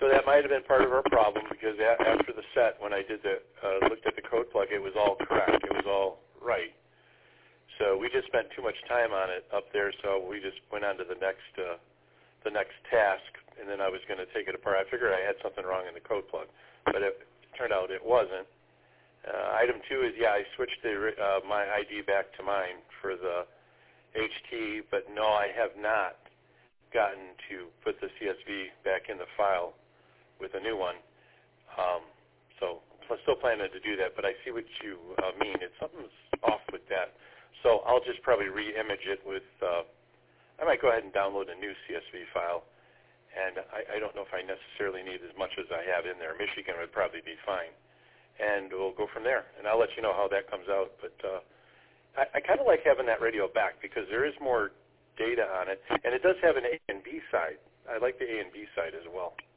So that might have been part of our problem because after the set, when I did looked at the code plug, it was all correct. It was all right. So we just spent too much time on it up there, so we just went on to the next task, and then I was going to take it apart. I figured I had something wrong in the code plug, but it turned out it wasn't. Item 2 is, I switched my ID back to mine for the HT, but no, I have not gotten to put the CSV back in the file with a new one. So I'm still planning to do that, but I see what you mean. Something's off with that. So I'll just probably re-image it with, I might go ahead and download a new CSV file, and I don't know if I necessarily need as much as I have in there. Michigan would probably be fine, and we'll go from there, and I'll let you know how that comes out. But I kind of like having that radio back because there is more data on it, and it does have an A and B side. I like the A and B side as well.